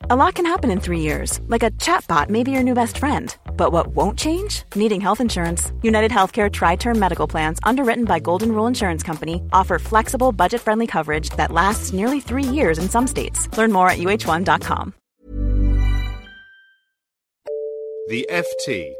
A lot can happen in 3 years, like a chatbot may be your new best friend. But what won't change? Needing health insurance. United Healthcare Tri-Term Medical Plans, underwritten by Golden Rule Insurance Company, offer flexible, budget-friendly coverage that lasts nearly 3 years in some states. Learn more at uh1.com. The FT.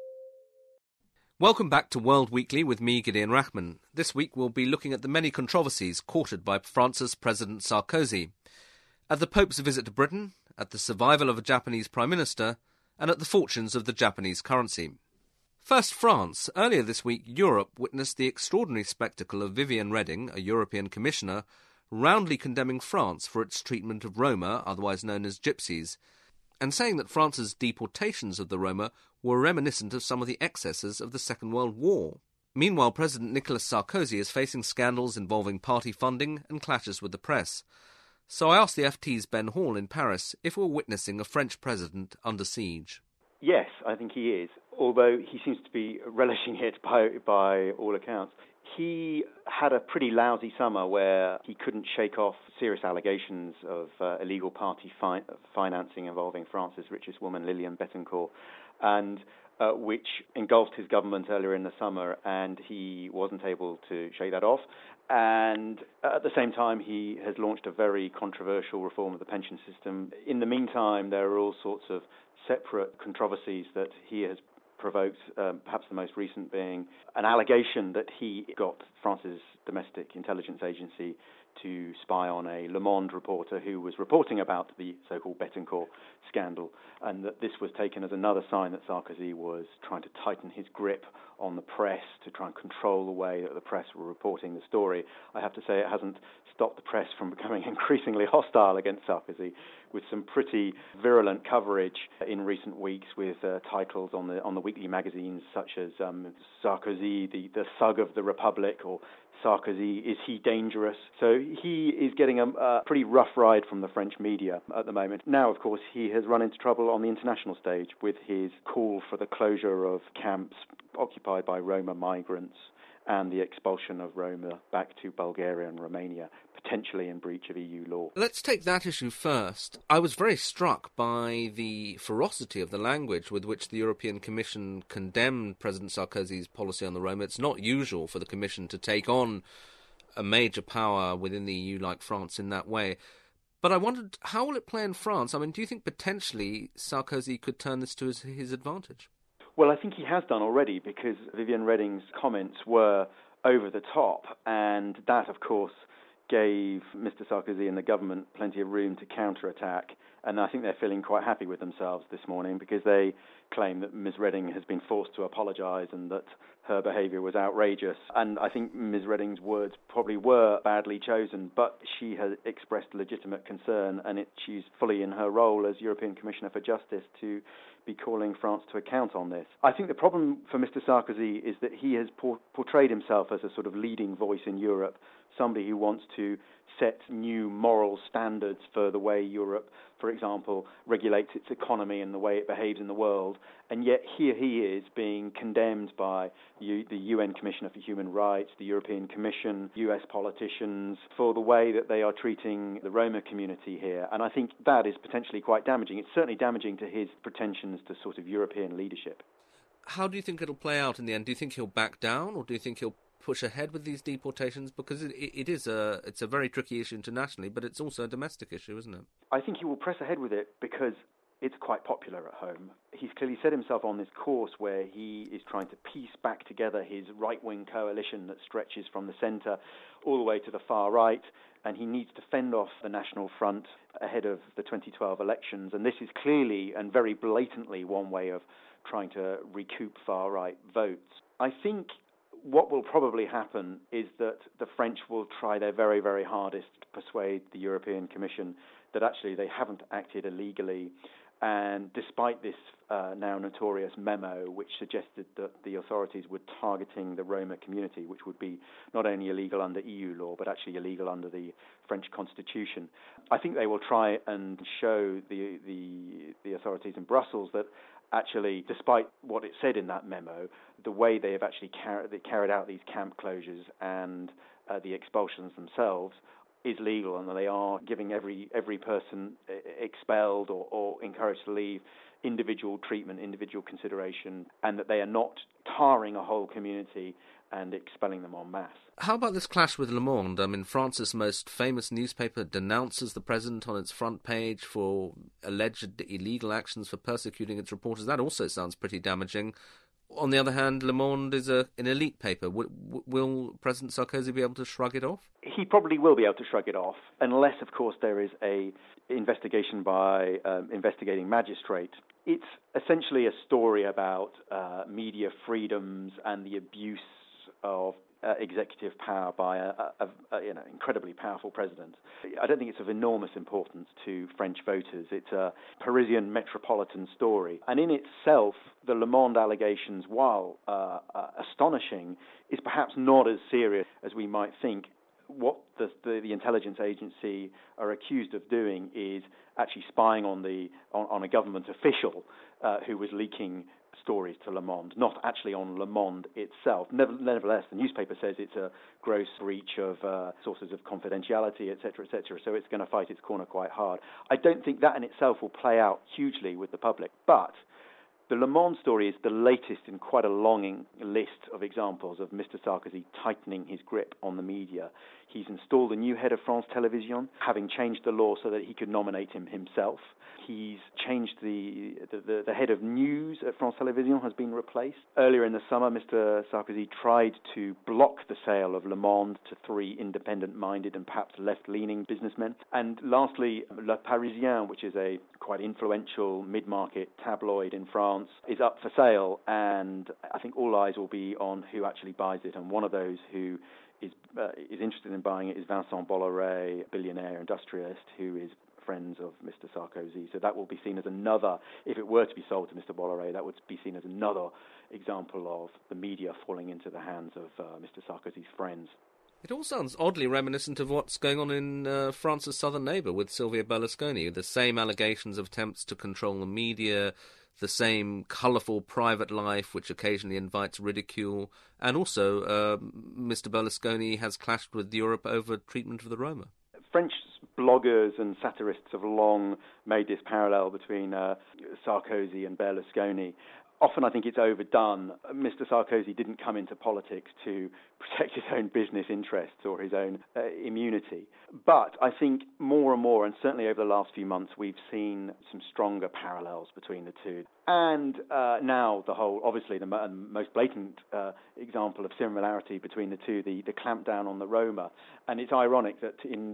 Welcome back to World Weekly with me, Gideon Rachman. This week we'll be looking at the many controversies courted by France's President Sarkozy. At the Pope's visit to Britain, at the survival of a Japanese Prime Minister, and at the fortunes of the Japanese currency. First, France. Earlier this week, Europe witnessed the extraordinary spectacle of Viviane Reding, a European commissioner, roundly condemning France for its treatment of Roma, otherwise known as gypsies, and saying that France's deportations of the Roma were reminiscent of some of the excesses of the Second World War. Meanwhile, President Nicolas Sarkozy is facing scandals involving party funding and clashes with the press. So I asked the FT's Ben Hall in Paris if we're witnessing a French president under siege. Yes, I think he is, although he seems to be relishing it by all accounts. He had a pretty lousy summer where he couldn't shake off serious allegations of illegal party financing involving France's richest woman, Liliane Bettencourt, and which engulfed his government earlier in the summer, and he wasn't able to shake that off. And at the same time, he has launched a very controversial reform of the pension system. In the meantime, there are all sorts of separate controversies that he has provoked, perhaps the most recent being an allegation that he got France's domestic intelligence agency to spy on a Le Monde reporter who was reporting about the so-called Bettencourt scandal, and that this was taken as another sign that Sarkozy was trying to tighten his grip on the press to try and control the way that the press were reporting the story. I have to say it hasn't stopped the press from becoming increasingly hostile against Sarkozy, with some pretty virulent coverage in recent weeks with titles on the weekly magazines such as Sarkozy, the thug of the Republic, or Sarkozy, is he dangerous? So he is getting a pretty rough ride from the French media at the moment. Now, of course, he has run into trouble on the international stage with his call for the closure of camps occupied by Roma migrants and the expulsion of Roma back to Bulgaria and Romania, potentially in breach of EU law. Let's take that issue first. I was very struck by the ferocity of the language with which the European Commission condemned President Sarkozy's policy on the Roma. It's not usual for the Commission to take on a major power within the EU like France in that way. But I wondered, how will it play in France? I mean, do you think potentially Sarkozy could turn this to his advantage? Well, I think he has done already, because Viviane Reding's comments were over the top, and that, of course, gave Mr. Sarkozy and the government plenty of room to counterattack. And I think they're feeling quite happy with themselves this morning, because they claim that Ms. Reding has been forced to apologise and that her behaviour was outrageous. And I think Ms. Reding's words probably were badly chosen, but she has expressed legitimate concern, and she's fully in her role as European Commissioner for Justice to be calling France to account on this. I think the problem for Mr. Sarkozy is that he has portrayed himself as a sort of leading voice in Europe, somebody who wants to set new moral standards for the way Europe, for example, regulates its economy and the way it behaves in the world. And yet here he is being condemned by the UN Commissioner for Human Rights, the European Commission, US politicians, for the way that they are treating the Roma community here. And I think that is potentially quite damaging. It's certainly damaging to his pretensions to sort of European leadership. How do you think it'll play out in the end? Do you think he'll back down, or do you think he'll push ahead with these deportations? Because it's a very tricky issue internationally, but it's also a domestic issue, isn't it? I think he will press ahead with it because it's quite popular at home. He's clearly set himself on this course where he is trying to piece back together his right-wing coalition that stretches from the centre all the way to the far right, and he needs to fend off the National Front ahead of the 2012 elections. And this is clearly and very blatantly one way of trying to recoup far-right votes. I think what will probably happen is that the French will try their very, very hardest to persuade the European Commission that actually they haven't acted illegally. And despite this now notorious memo, which suggested that the authorities were targeting the Roma community, which would be not only illegal under EU law, but actually illegal under the French constitution, I think they will try and show the authorities in Brussels that actually, despite what it said in that memo, the way they have actually carried out these camp closures and the expulsions themselves is legal and that they are giving every person expelled or encouraged to leave individual treatment, individual consideration, and that they are not tarring a whole community and expelling them en masse. How about this clash with Le Monde? I mean, France's most famous newspaper denounces the president on its front page for alleged illegal actions for persecuting its reporters. That also sounds pretty damaging. On the other hand, Le Monde is an elite paper. Will President Sarkozy be able to shrug it off? He probably will be able to shrug it off, unless, of course, there is a investigation by investigating magistrate. It's essentially a story about media freedoms and the abuse of executive power by an incredibly powerful president. I don't think it's of enormous importance to French voters. It's a Parisian metropolitan story. And in itself, the Le Monde allegations, while astonishing, is perhaps not as serious as we might think. What the intelligence agency are accused of doing is actually spying on a government official who was leaking stories to Le Monde, not actually on Le Monde itself. Nevertheless, the newspaper says it's a gross breach of sources of confidentiality, etc., etc., so it's going to fight its corner quite hard. I don't think that in itself will play out hugely with the public, but the Le Monde story is the latest in quite a long list of examples of Mr. Sarkozy tightening his grip on the media. He's installed a new head of France Télévisions, having changed the law so that he could nominate him himself. He's changed the head of news at France Télévisions has been replaced. Earlier in the summer, Mr. Sarkozy tried to block the sale of Le Monde to 3 independent-minded and perhaps left-leaning businessmen. And lastly, Le Parisien, which is a quite influential mid-market tabloid in France, is up for sale, and I think all eyes will be on who actually buys it. And one of those who is interested in buying it is Vincent Bolloré, a billionaire industrialist who is friends of Mr. Sarkozy. So that will be seen as another, if it were to be sold to Mr. Bolloré, that would be seen as another example of the media falling into the hands of Mr. Sarkozy's friends. It all sounds oddly reminiscent of what's going on in France's southern neighbour with Silvio Berlusconi. The same allegations of attempts to control the media, the same colourful private life which occasionally invites ridicule, and also Mr. Berlusconi has clashed with Europe over treatment of the Roma. French bloggers and satirists have long made this parallel between Sarkozy and Berlusconi. Often I think it's overdone. Mr. Sarkozy didn't come into politics to protect his own business interests or his own immunity. But I think more and more, and certainly over the last few months, we've seen some stronger parallels between the two. And now obviously the most blatant example of similarity between the two, the clampdown on the Roma. And it's ironic that in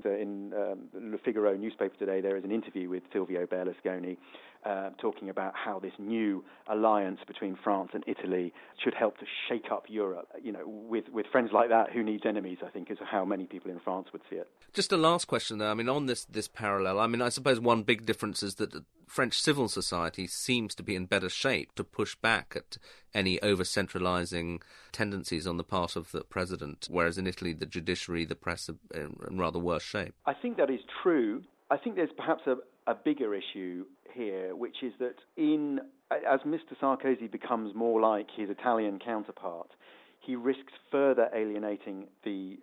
Le Figaro newspaper today there is an interview with Silvio Berlusconi talking about how this new alliance between France and Italy should help to shake up Europe. You know, with friends like that, who needs enemies, I think, is how many people in France would see it. Just a last question, though. I mean, on this parallel, I mean, I suppose one big difference is that French civil society seems to be in better shape to push back at any over-centralising tendencies on the part of the president, whereas in Italy, the judiciary, the press are in rather worse shape. I think that is true. I think there's perhaps a bigger issue here, which is that as Mr. Sarkozy becomes more like his Italian counterpart, he risks further alienating the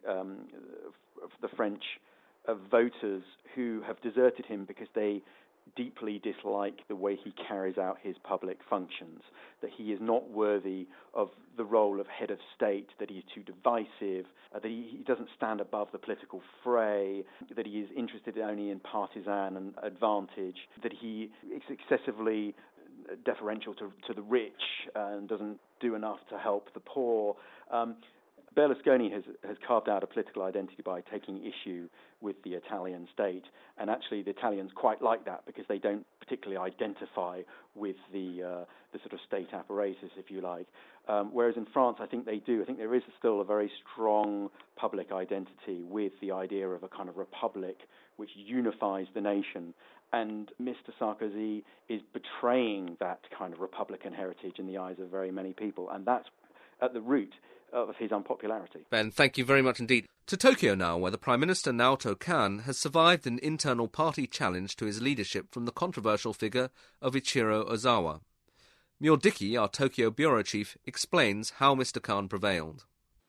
French voters who have deserted him because they deeply dislike the way he carries out his public functions, that he is not worthy of the role of head of state, that he is too divisive, that he doesn't stand above the political fray, that he is interested only in partisan advantage, that he is excessively deferential to the rich and doesn't do enough to help the poor. Berlusconi has carved out a political identity by taking issue with the Italian state, and actually the Italians quite like that because they don't particularly identify with the sort of state apparatus, if you like. Whereas in France, I think they do. I think there is still a very strong public identity with the idea of a kind of republic which unifies the nation. And Mr. Sarkozy is betraying that kind of republican heritage in the eyes of very many people, and that's at the root of his unpopularity. Ben, thank you very much indeed. To Tokyo now, where the Prime Minister Naoto Kan has survived an internal party challenge to his leadership from the controversial figure of Ichiro Ozawa. Mure Dickey, our Tokyo bureau chief, explains how Mr. Kan prevailed.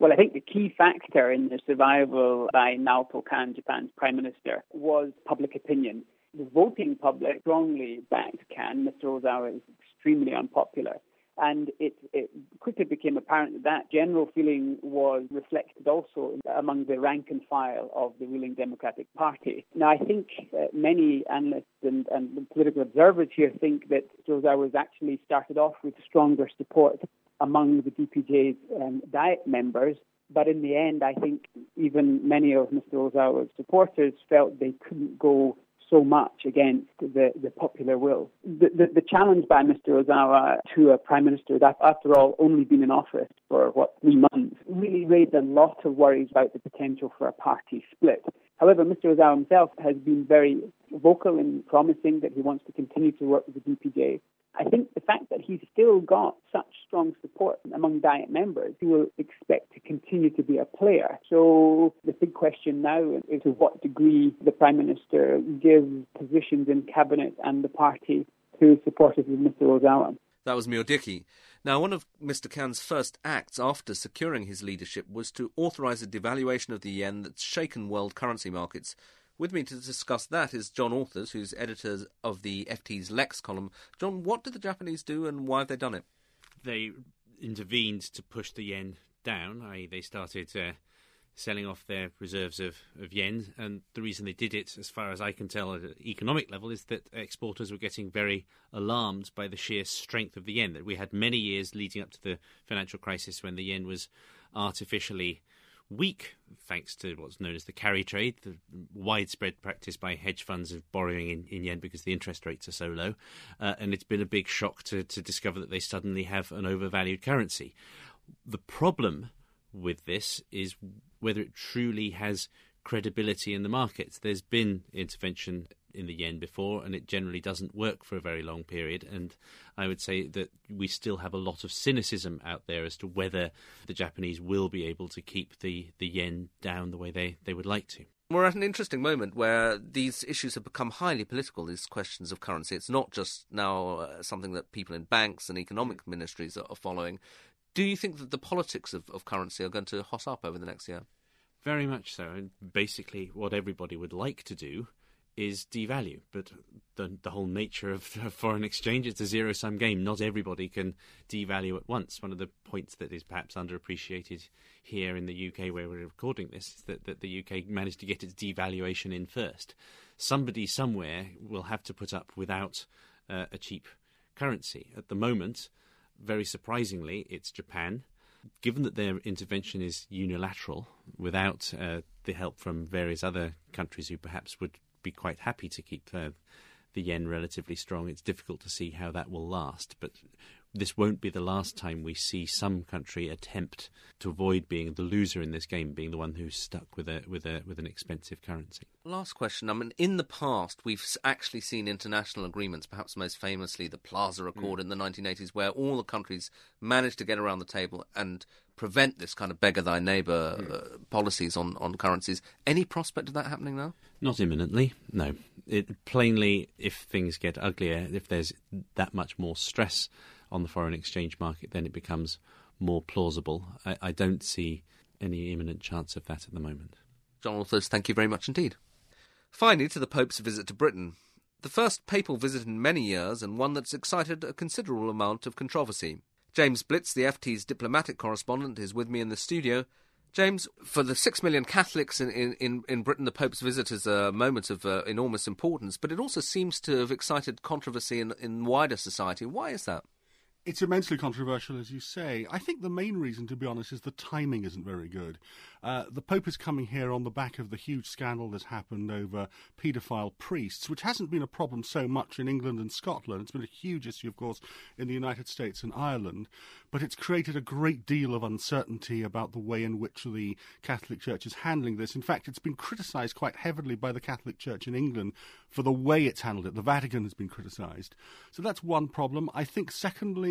Well, I think the key factor in the survival by Naoto Kan, Japan's Prime Minister, was public opinion. The voting public strongly backed Kan. Mr. Ozawa is extremely unpopular. And it quickly became apparent that general feeling was reflected also among the rank and file of the ruling Democratic Party. Now, I think many analysts and political observers here think that Mr. Ozawa has actually started off with stronger support among the DPJ's Diet members. But in the end, I think even many of Mr. Ozawa's supporters felt they couldn't go so much against the popular will. The challenge by Mr. Ozawa to a Prime Minister that, after all, only been in office for, 3 months, really raised a lot of worries about the potential for a party split. However, Mr. Ozawa himself has been very vocal in promising that he wants to continue to work with the DPJ. I think the fact that he's still got such strong support among Diet members, he will expect to continue to be a player. So the big question now is to what degree the Prime Minister gives positions in Cabinet and the party to supporters of Mr. Ozawa. That was Miyodiki. Now, one of Mr. Kan's first acts after securing his leadership was to authorise a devaluation of the yen that's shaken world currency markets. With me to discuss that is John Authers, who's editor of the FT's Lex column. John, what did the Japanese do and why have they done it? They intervened to push the yen down, i.e. they started selling off their reserves of yen, and the reason they did it, as far as I can tell at an economic level, is that exporters were getting very alarmed by the sheer strength of the yen. That we had many years leading up to the financial crisis when the yen was artificially weak, thanks to what's known as the carry trade, the widespread practice by hedge funds of borrowing in yen because the interest rates are so low. And it's been a big shock to discover that they suddenly have an overvalued currency. The problem with this is whether it truly has credibility in the markets. There's been intervention in the yen before, and it generally doesn't work for a very long period. And I would say that we still have a lot of cynicism out there as to whether the Japanese will be able to keep the yen down the way they would like to. We're at an interesting moment where these issues have become highly political, these questions of currency. It's not just now something that people in banks and economic ministries are following. Do you think that the politics of currency are going to hot up over the next year? Very much so. And basically what everybody would like to do is devalue. But the whole nature of foreign exchange, it's a zero-sum game. Not everybody can devalue at once. One of the points that is perhaps underappreciated here in the UK where we're recording this is that the UK managed to get its devaluation in first. Somebody somewhere will have to put up without a cheap currency. At the moment, very surprisingly, it's Japan. Given that their intervention is unilateral, without the help from various other countries who perhaps would be quite happy to keep the yen relatively strong, it's difficult to see how that will last. But this won't be the last time we see some country attempt to avoid being the loser in this game, being the one who's stuck with an expensive currency. Last question. I mean, in the past, we've actually seen international agreements, perhaps most famously the Plaza Accord in the 1980s, where all the countries managed to get around the table and prevent this kind of beggar thy neighbour policies on currencies. Any prospect of that happening now? Not imminently, no. Plainly, if things get uglier, if there's that much more stress on the foreign exchange market, then it becomes more plausible. I don't see any imminent chance of that at the moment. John Authers, thank you very much indeed. Finally, to the Pope's visit to Britain. The first papal visit in many years, and one that's excited a considerable amount of controversy. James Blitz, the FT's diplomatic correspondent, is with me in the studio. James, for the 6 million Catholics in Britain, the Pope's visit is a moment of enormous importance, but it also seems to have excited controversy in wider society. Why is that? It's immensely controversial, as you say. I think the main reason, to be honest, is the timing isn't very good. The Pope is coming here on the back of the huge scandal that's happened over paedophile priests, which hasn't been a problem so much in England and Scotland. It's been a huge issue, of course, in the United States and Ireland, but it's created a great deal of uncertainty about the way in which the Catholic Church is handling this. In fact, it's been criticised quite heavily by the Catholic Church in England for the way it's handled it. The Vatican has been criticised. So that's one problem. I think, secondly,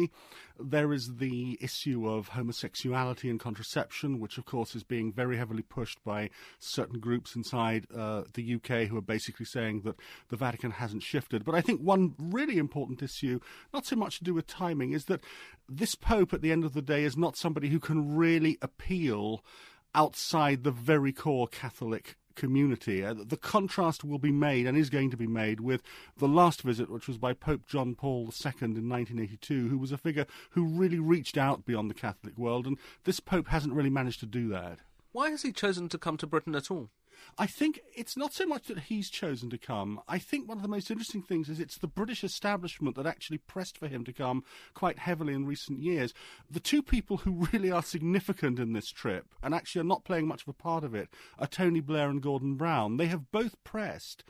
secondly, there is the issue of homosexuality and contraception, which of course is being very heavily pushed by certain groups inside the UK who are basically saying that the Vatican hasn't shifted. But I think one really important issue, not so much to do with timing, is that this Pope at the end of the day is not somebody who can really appeal outside the very core Catholic community. The contrast will be made, and is going to be made, with the last visit, which was by Pope John Paul II in 1982, who was a figure who really reached out beyond the Catholic world, and this Pope hasn't really managed to do that. Why has he chosen to come to Britain at all? I think it's not so much that he's chosen to come. I think one of the most interesting things is it's the British establishment that actually pressed for him to come quite heavily in recent years. The two people who really are significant in this trip, and actually are not playing much of a part of it, are Tony Blair and Gordon Brown. They have both pressed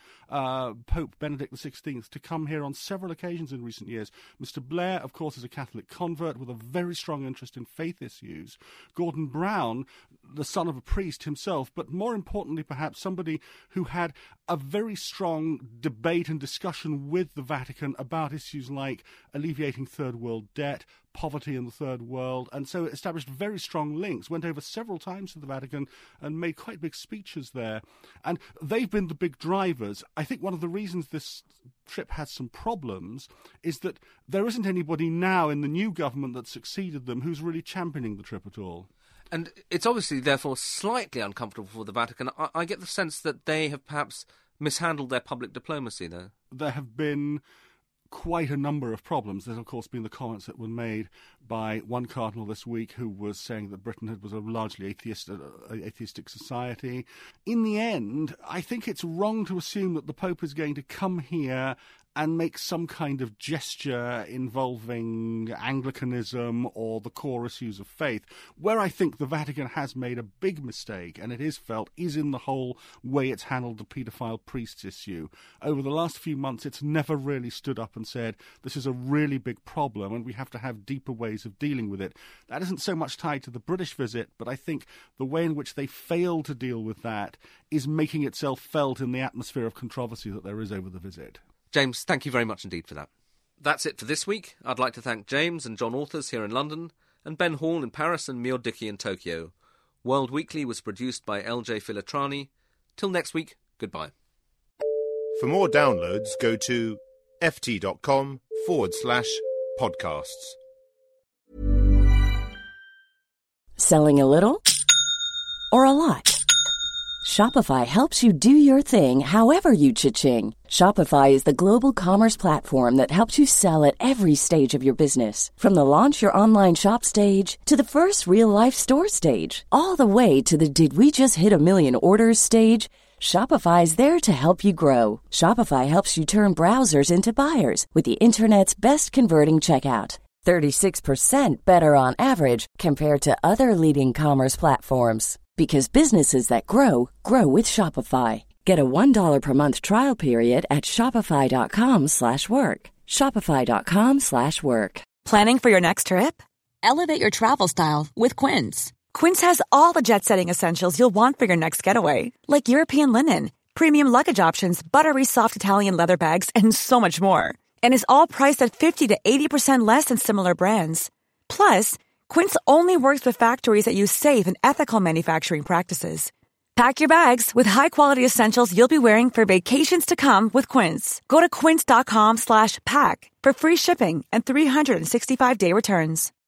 Pope Benedict XVI to come here on several occasions in recent years. Mr. Blair, of course, is a Catholic convert with a very strong interest in faith issues. Gordon Brown, the son of a priest himself, but more importantly perhaps somebody who had a very strong debate and discussion with the Vatican about issues like alleviating third world debt, poverty in the third world, and so established very strong links, went over several times to the Vatican and made quite big speeches there. And they've been the big drivers. I think one of the reasons this trip has some problems is that there isn't anybody now in the new government that succeeded them who's really championing the trip at all. And it's obviously, therefore, slightly uncomfortable for the Vatican. I get the sense that they have perhaps mishandled their public diplomacy, though. There have been quite a number of problems. There's, of course, been the comments that were made by one cardinal this week who was saying that Britain was a largely atheistic society. In the end, I think it's wrong to assume that the Pope is going to come here and make some kind of gesture involving Anglicanism or the core issues of faith. Where I think the Vatican has made a big mistake, and it is felt, is in the whole way it's handled the paedophile priests issue. Over the last few months, it's never really stood up and said, this is a really big problem and we have to have deeper ways of dealing with it. That isn't so much tied to the British visit, but I think the way in which they failed to deal with that is making itself felt in the atmosphere of controversy that there is over the visit. James, thank you very much indeed for that. That's it for this week. I'd like to thank James and John Authors here in London, and Ben Hall in Paris and Mio Dickey in Tokyo. World Weekly was produced by LJ Filitrani. Till next week, goodbye. For more downloads, go to ft.com/podcasts. Selling a little or a lot? Shopify helps you do your thing however you cha-ching. Shopify is the global commerce platform that helps you sell at every stage of your business. From the launch your online shop stage to the first real-life store stage, all the way to the did we just hit a million orders stage. Shopify is there to help you grow. Shopify helps you turn browsers into buyers with the internet's best converting checkout. 36% better on average compared to other leading commerce platforms. Because businesses that grow, grow with Shopify. Get a $1 per month trial period at shopify.com/work. Shopify.com/work. Planning for your next trip? Elevate your travel style with Quince. Quince has all the jet-setting essentials you'll want for your next getaway, like European linen, premium luggage options, buttery soft Italian leather bags, and so much more. And is all priced at 50 to 80% less than similar brands. Plus, Quince only works with factories that use safe and ethical manufacturing practices. Pack your bags with high-quality essentials you'll be wearing for vacations to come with Quince. Go to quince.com/pack for free shipping and 365-day returns.